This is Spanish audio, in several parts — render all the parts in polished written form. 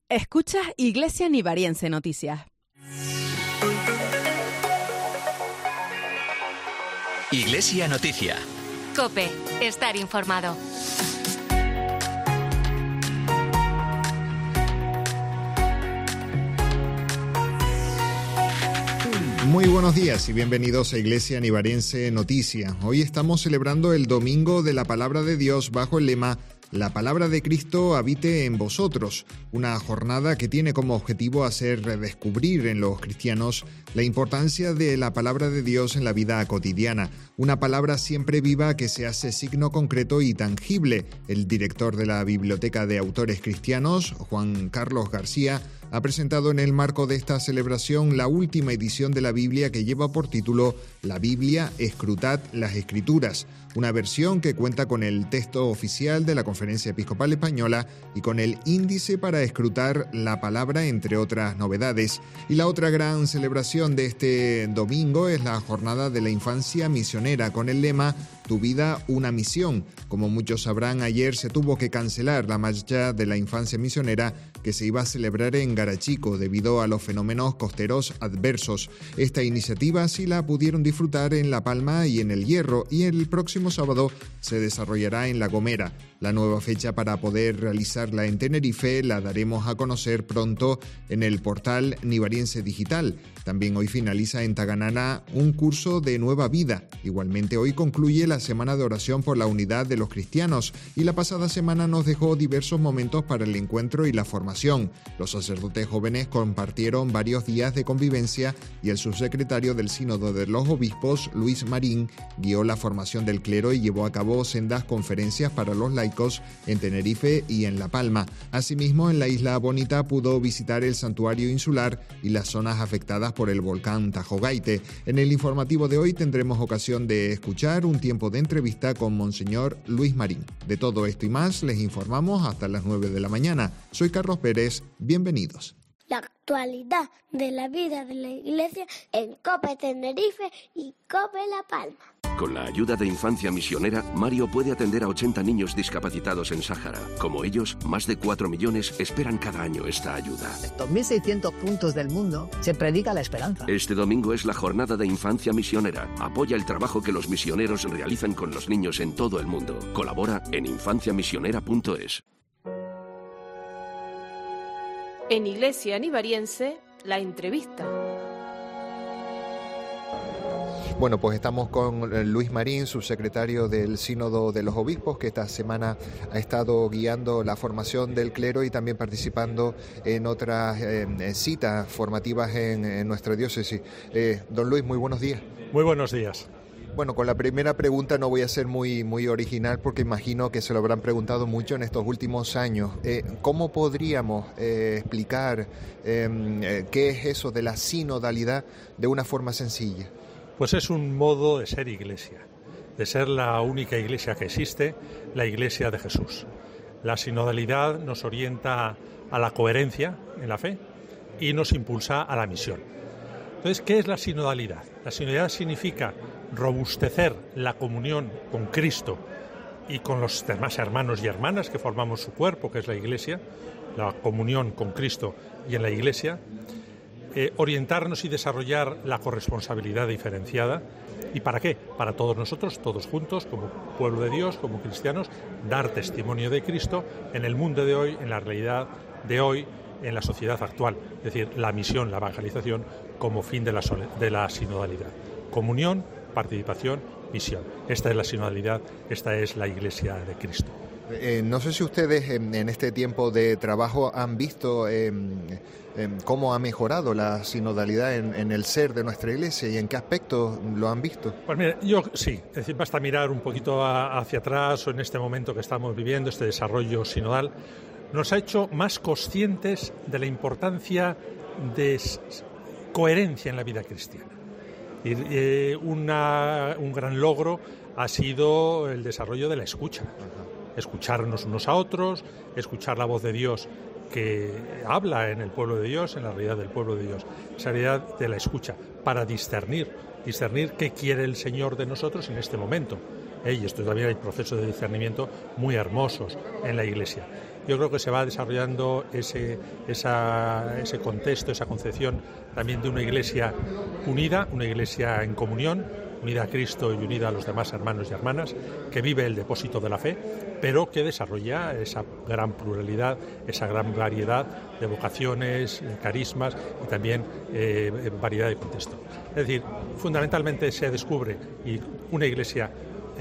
Escuchas Iglesia Nivariense Noticias. Iglesia Noticia. COPE. Estar informado. Muy buenos días y bienvenidos a Iglesia Nivariense Noticia. Hoy estamos celebrando el Domingo de la Palabra de Dios bajo el lema La Palabra de Cristo habite en vosotros, una jornada que tiene como objetivo hacer redescubrir en los cristianos la importancia de la Palabra de Dios en la vida cotidiana, una palabra siempre viva que se hace signo concreto y tangible. El director de la Biblioteca de Autores Cristianos, Juan Carlos García, ha presentado en el marco de esta celebración la última edición de la Biblia que lleva por título La Biblia, escrutad las Escrituras, una versión que cuenta con el texto oficial de la Conferencia Episcopal Española y con el índice para escrutar la palabra, entre otras novedades. Y la otra gran celebración de este domingo es la Jornada de la Infancia Misionera, con el lema Tu vida, una misión. Como muchos sabrán, ayer se tuvo que cancelar la marcha de la Infancia Misionera que se iba a celebrar en Garachico debido a los fenómenos costeros adversos. Esta iniciativa sí la pudieron disfrutar en La Palma y en El Hierro, y el próximo sábado se desarrollará en La Gomera. La nueva fecha para poder realizarla en Tenerife la daremos a conocer pronto en el portal Nivariense Digital. También hoy finaliza en Taganana un curso de Nueva Vida. Igualmente hoy concluye la Semana de Oración por la Unidad de los Cristianos y la pasada semana nos dejó diversos momentos para el encuentro y la formación. Los sacerdotes jóvenes compartieron varios días de convivencia y el subsecretario del Sínodo de los Obispos, Luis Marín, guió la formación del clero y llevó a cabo sendas conferencias para los laicos en Tenerife y en La Palma. Asimismo, en la Isla Bonita pudo visitar el santuario insular y las zonas afectadas por el volcán Tajogaite. En el informativo de hoy tendremos ocasión de escuchar un tiempo de entrevista con Monseñor Luis Marín. De todo esto y más les informamos hasta las 9 de la mañana. Soy Carlos Pérez, bienvenidos. La actualidad de la vida de la Iglesia en COPE Tenerife y COPE La Palma. Con la ayuda de Infancia Misionera, Mario puede atender a 80 niños discapacitados en Sáhara. Como ellos, más de 4 millones esperan cada año esta ayuda. En 2.600 puntos del mundo se predica la esperanza. Este domingo es la jornada de Infancia Misionera. Apoya el trabajo que los misioneros realizan con los niños en todo el mundo. Colabora en infanciamisionera.es. En Iglesia Nivariense, la entrevista. Bueno, pues estamos con Luis Marín, subsecretario del Sínodo de los Obispos, que esta semana ha estado guiando la formación del clero y también participando en otras citas formativas en nuestra diócesis. Don Luis, muy buenos días. Muy buenos días. Bueno, con la primera pregunta no voy a ser muy original porque imagino que se lo habrán preguntado mucho en estos últimos años. ¿Cómo podríamos explicar qué es eso de la sinodalidad de una forma sencilla? Pues es un modo de ser iglesia, de ser la única iglesia que existe, la iglesia de Jesús. La sinodalidad nos orienta a la coherencia en la fe y nos impulsa a la misión. Entonces, ¿qué es la sinodalidad? La sinodalidad significa robustecer la comunión con Cristo y con los demás hermanos y hermanas que formamos su cuerpo, que es la Iglesia, la comunión con Cristo y en la Iglesia, orientarnos y desarrollar la corresponsabilidad diferenciada. ¿Y para qué? Para todos nosotros, todos juntos, como pueblo de Dios, como cristianos, dar testimonio de Cristo en el mundo de hoy, en la realidad de hoy, en la sociedad actual. Es decir, la misión, la evangelización como fin de la sinodalidad. Comunión, participación, misión. Esta es la sinodalidad, esta es la Iglesia de Cristo. No sé si ustedes en este tiempo de trabajo han visto cómo ha mejorado la sinodalidad en el ser de nuestra Iglesia y en qué aspectos lo han visto. Pues mira, yo sí, es decir, basta mirar un poquito hacia atrás o en este momento que estamos viviendo, este desarrollo sinodal, nos ha hecho más conscientes de la importancia de coherencia en la vida cristiana. Y un gran logro ha sido el desarrollo de la escucha. Escucharnos unos a otros, escuchar la voz de Dios que habla en el pueblo de Dios, en la realidad del pueblo de Dios, esa realidad de la escucha, para discernir qué quiere el Señor de nosotros en este momento. Y esto también hay procesos de discernimiento muy hermosos en la Iglesia. yo creo que se va desarrollando ese contexto, esa concepción también de una iglesia unida, una iglesia en comunión, unida a Cristo y unida a los demás hermanos y hermanas, que vive el depósito de la fe, pero que desarrolla esa gran pluralidad, esa gran variedad de vocaciones, carismas y también variedad de contexto. Es decir, fundamentalmente se descubre una iglesia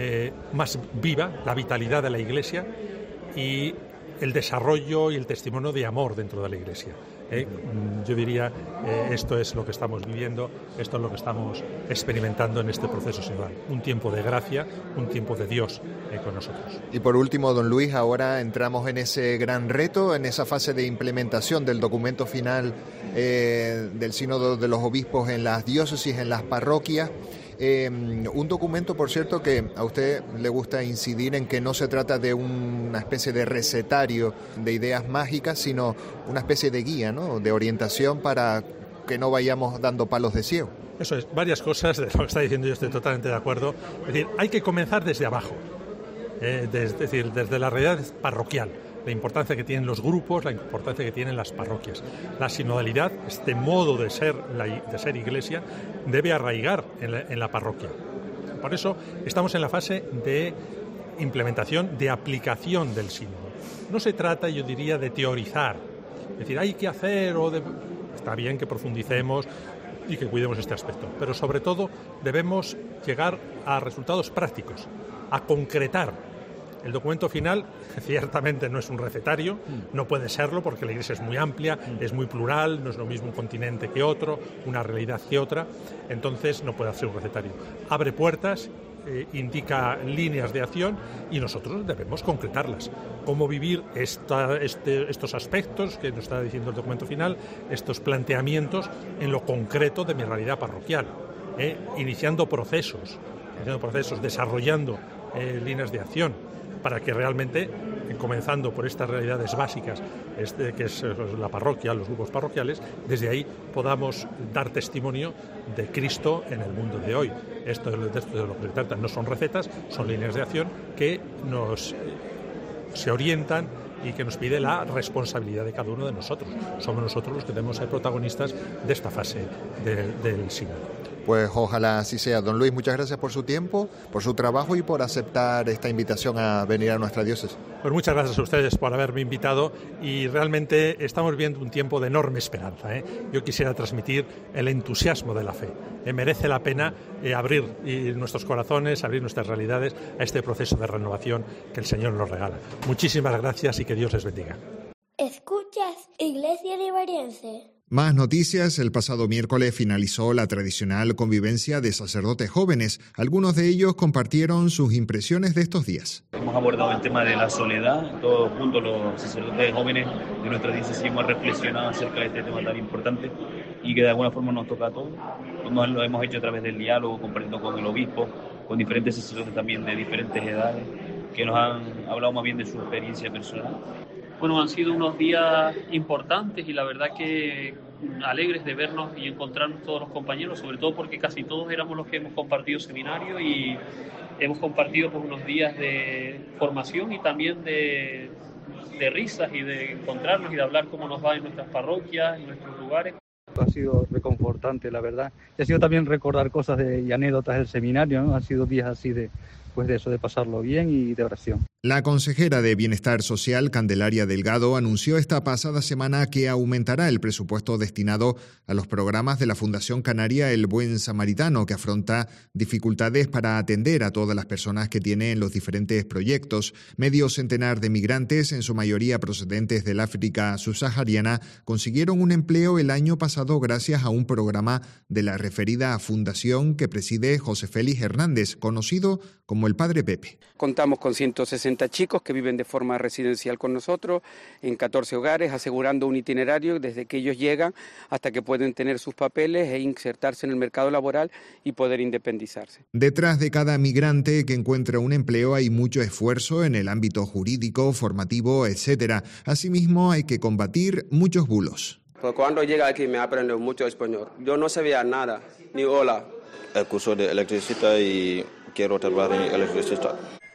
más viva, la vitalidad de la iglesia y el desarrollo y el testimonio de amor dentro de la iglesia. Yo diría, esto es lo que estamos viviendo, esto es lo que estamos experimentando en este proceso sinodal. Un tiempo de gracia, un tiempo de Dios con nosotros. Y por último, don Luis, ahora entramos en ese gran reto, en esa fase de implementación del documento final del Sínodo de los Obispos en las diócesis, en las parroquias. Un documento, por cierto, que a usted le gusta incidir en que no se trata de una especie de recetario de ideas mágicas, sino una especie de guía, ¿no?, de orientación para que no vayamos dando palos de ciego. Eso es, varias cosas de lo que está diciendo, yo estoy totalmente de acuerdo. Es decir, hay que comenzar desde abajo, es decir, desde la realidad parroquial. La importancia que tienen los grupos, la importancia que tienen las parroquias. La sinodalidad, este modo de ser iglesia, debe arraigar en la parroquia. Por eso estamos en la fase de implementación, de aplicación del sínodo. No se trata, yo diría, de teorizar. Es decir, hay que hacer está bien que profundicemos y que cuidemos este aspecto, pero sobre todo debemos llegar a resultados prácticos, a concretar. El documento final ciertamente no es un recetario, no puede serlo porque la Iglesia es muy amplia, es muy plural, no es lo mismo un continente que otro, una realidad que otra, entonces no puede ser un recetario. Abre puertas, indica líneas de acción y nosotros debemos concretarlas. Cómo vivir estos aspectos que nos está diciendo el documento final, estos planteamientos en lo concreto de mi realidad parroquial, iniciando procesos, desarrollando líneas de acción, para que realmente, comenzando por estas realidades básicas, que es la parroquia, los grupos parroquiales, desde ahí podamos dar testimonio de Cristo en el mundo de hoy. Esto de lo que se trata no son recetas, son líneas de acción que se orientan y que nos pide la responsabilidad de cada uno de nosotros. Somos nosotros los que debemos ser protagonistas de esta fase del sínodo. Pues ojalá así sea. Don Luis, muchas gracias por su tiempo, por su trabajo y por aceptar esta invitación a venir a nuestra diócesis. Pues muchas gracias a ustedes por haberme invitado y realmente estamos viendo un tiempo de enorme esperanza. Yo quisiera transmitir el entusiasmo de la fe. Merece la pena abrir nuestros corazones, abrir nuestras realidades a este proceso de renovación que el Señor nos regala. Muchísimas gracias y que Dios les bendiga. Escuchas Iglesia Nivariense. Más noticias. El pasado miércoles finalizó la tradicional convivencia de sacerdotes jóvenes. Algunos de ellos compartieron sus impresiones de estos días. Hemos abordado el tema de la soledad. Todos juntos los sacerdotes jóvenes de nuestra diócesis hemos reflexionado acerca de este tema tan importante y que de alguna forma nos toca a todos. Lo hemos hecho a través del diálogo, compartiendo con el obispo, con diferentes sacerdotes también de diferentes edades, que nos han hablado más bien de su experiencia personal. Bueno, han sido unos días importantes y la verdad que alegres de vernos y encontrarnos todos los compañeros, sobre todo porque casi todos éramos los que hemos compartido seminario y hemos compartido pues, unos días de formación y también de risas y de encontrarnos y de hablar cómo nos va en nuestras parroquias, en nuestros lugares. Ha sido reconfortante, la verdad. Y ha sido también recordar cosas y anécdotas del seminario, ¿no? Han sido días así de eso, de pasarlo bien y de oración. La consejera de Bienestar Social, Candelaria Delgado, anunció esta pasada semana que aumentará el presupuesto destinado a los programas de la Fundación Canaria El Buen Samaritano, que afronta dificultades para atender a todas las personas que tienen los diferentes proyectos. Medio centenar de migrantes, en su mayoría procedentes del África subsahariana, consiguieron un empleo el año pasado gracias a un programa de la referida fundación que preside José Félix Hernández, conocido como el Padre Pepe. Contamos con 160 chicos que viven de forma residencial con nosotros en 14 hogares, asegurando un itinerario desde que ellos llegan hasta que pueden tener sus papeles e insertarse en el mercado laboral y poder independizarse. Detrás de cada migrante que encuentra un empleo hay mucho esfuerzo en el ámbito jurídico, formativo, etc. Asimismo, hay que combatir muchos bulos. Pues cuando llega aquí me aprende mucho español. Yo no sabía nada, ni hola. El curso de electricista y quiero trabajar en electricista.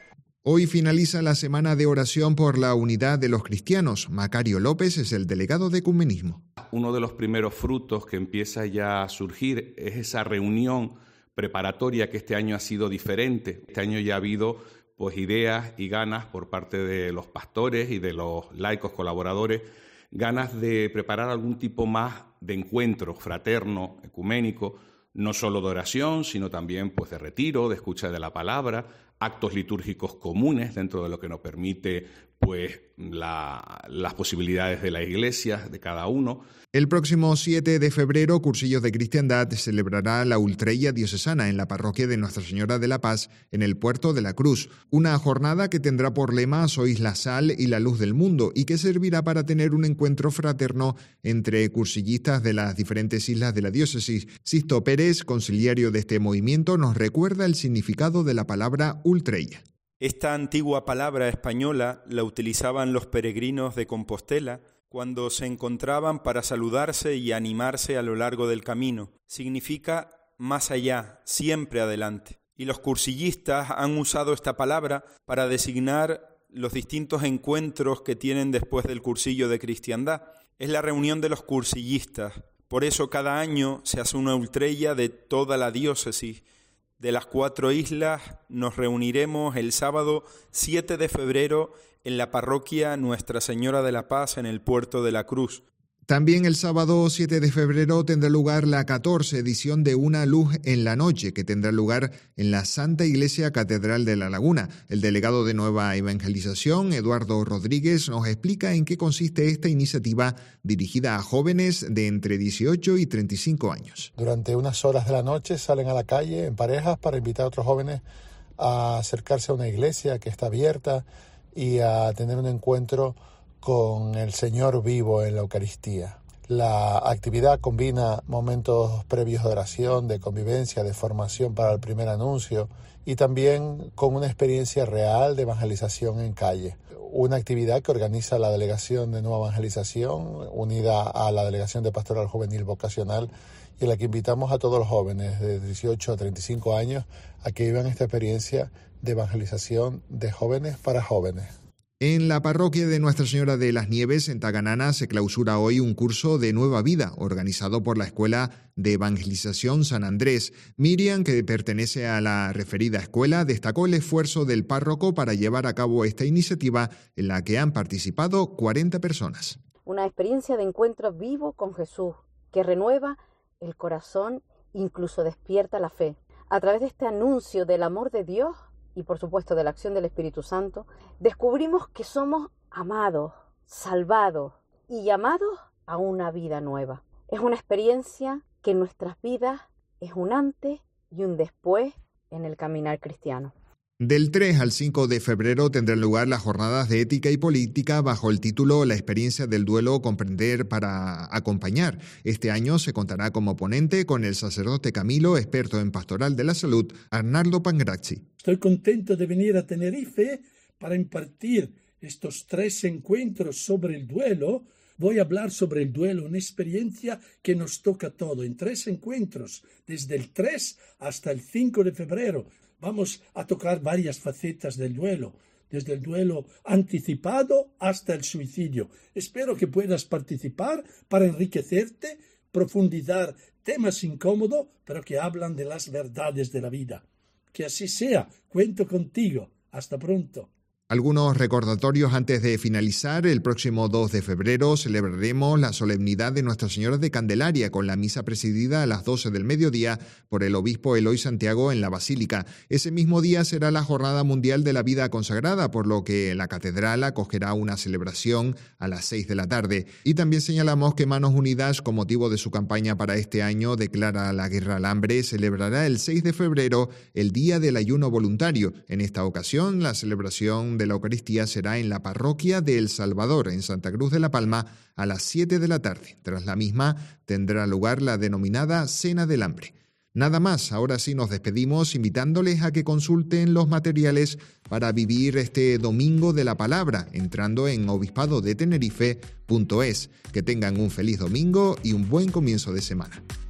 Hoy finaliza la semana de oración por la unidad de los cristianos. Macario López es el delegado de Ecumenismo. Uno de los primeros frutos que empieza ya a surgir es esa reunión preparatoria que este año ha sido diferente. Este año ya ha habido ideas y ganas por parte de los pastores y de los laicos colaboradores, ganas de preparar algún tipo más de encuentro fraterno, ecuménico, no solo de oración, sino también de retiro, de escucha de la palabra, actos litúrgicos comunes dentro de lo que nos permite las posibilidades de la Iglesia, de cada uno. El próximo 7 de febrero, Cursillos de Cristiandad celebrará la Ultreya diocesana en la parroquia de Nuestra Señora de la Paz, en el Puerto de la Cruz. Una jornada que tendrá por lema «Sois la sal y la luz del mundo» y que servirá para tener un encuentro fraterno entre cursillistas de las diferentes islas de la diócesis. Sisto Pérez, conciliario de este movimiento, nos recuerda el significado de la palabra Ultreya. Esta antigua palabra española la utilizaban los peregrinos de Compostela cuando se encontraban para saludarse y animarse a lo largo del camino. Significa más allá, siempre adelante. Y los cursillistas han usado esta palabra para designar los distintos encuentros que tienen después del cursillo de cristiandad. Es la reunión de los cursillistas. Por eso cada año se hace una ultreya de toda la diócesis. De las 4 islas nos reuniremos el sábado 7 de febrero en la parroquia Nuestra Señora de la Paz en el Puerto de la Cruz. También el sábado 7 de febrero tendrá lugar la 14 edición de Una Luz en la Noche, que tendrá lugar en la Santa Iglesia Catedral de La Laguna. El delegado de Nueva Evangelización, Eduardo Rodríguez, nos explica en qué consiste esta iniciativa dirigida a jóvenes de entre 18 y 35 años. Durante unas horas de la noche salen a la calle en parejas para invitar a otros jóvenes a acercarse a una iglesia que está abierta y a tener un encuentro con el Señor vivo en la Eucaristía. La actividad combina momentos previos de oración, de convivencia, de formación para el primer anuncio y también con una experiencia real de evangelización en calle. Una actividad que organiza la Delegación de Nueva Evangelización, unida a la Delegación de Pastoral Juvenil Vocacional, y en la que invitamos a todos los jóvenes de 18 a 35 años a que vivan esta experiencia de evangelización de jóvenes para jóvenes. En la parroquia de Nuestra Señora de las Nieves, en Taganana, se clausura hoy un curso de Nueva Vida, organizado por la Escuela de Evangelización San Andrés. Miriam, que pertenece a la referida escuela, destacó el esfuerzo del párroco para llevar a cabo esta iniciativa, en la que han participado 40 personas. Una experiencia de encuentro vivo con Jesús, que renueva el corazón, incluso despierta la fe. A través de este anuncio del amor de Dios, y por supuesto de la acción del Espíritu Santo, descubrimos que somos amados, salvados y llamados a una vida nueva. Es una experiencia que en nuestras vidas es un antes y un después en el caminar cristiano. Del 3 al 5 de febrero tendrán lugar las jornadas de ética y política bajo el título La experiencia del duelo, comprender para acompañar. Este año se contará como ponente con el sacerdote Camilo, experto en pastoral de la salud, Arnaldo Pangrazzi. Estoy contento de venir a Tenerife para impartir estos 3 encuentros sobre el duelo. Voy a hablar sobre el duelo, una experiencia que nos toca todo, en 3 encuentros, desde el 3 hasta el 5 de febrero. Vamos a tocar varias facetas del duelo, desde el duelo anticipado hasta el suicidio. Espero que puedas participar para enriquecerte, profundizar temas incómodos, pero que hablan de las verdades de la vida. Que así sea. Cuento contigo. Hasta pronto. Algunos recordatorios antes de finalizar. El próximo 2 de febrero celebraremos la solemnidad de Nuestra Señora de Candelaria con la misa presidida a las 12 del mediodía por el obispo Eloy Santiago en la Basílica. Ese mismo día será la Jornada Mundial de la Vida Consagrada, por lo que la catedral acogerá una celebración a las 6 de la tarde. Y también señalamos que Manos Unidas, con motivo de su campaña para este año, declara la guerra al hambre, celebrará el 6 de febrero el Día del Ayuno Voluntario. En esta ocasión, la celebración de la Eucaristía será en la parroquia de El Salvador, en Santa Cruz de la Palma, a las 7 de la tarde. Tras la misma tendrá lugar la denominada Cena del Hambre. Nada más, ahora sí nos despedimos invitándoles a que consulten los materiales para vivir este Domingo de la Palabra, entrando en obispadodetenerife.es. Que tengan un feliz domingo y un buen comienzo de semana.